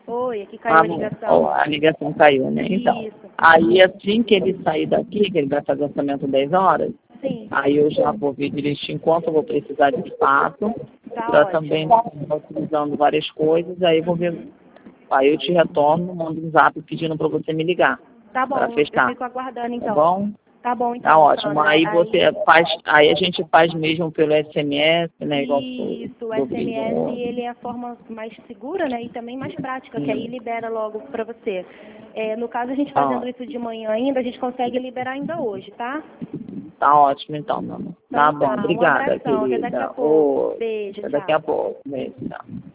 Oi, aqui caiu a ligação. A ligação caiu, né? Então, Isso. aí assim que ele sair daqui, que ele vai fazer orçamento 10 horas, Sim. aí eu já vou ver direitinho quanto eu vou precisar de fato, Tá para ótimo. também estar utilizando várias coisas, aí eu vou ver, aí eu te retorno, mando um zap pedindo para você me ligar. Tá bom, Para fechar. eu fico aguardando então. Tá bom? Tá bom então. Tá ótimo. Sandra. Aí você faz, aí a gente faz mesmo pelo SMS, né? Igual Isso, o do SMS vídeo. ele é a forma mais segura, né, e também mais prática, que aí libera logo para você. No caso, a gente fazendo isso de manhã ainda, a gente consegue liberar ainda hoje, tá? Tá ótimo então, meu amor. Tá bom, Um obrigada, abração, até querida. daqui a pouco. Oi. Beijo, Até daqui tchau. a pouco. Beijo, tchau.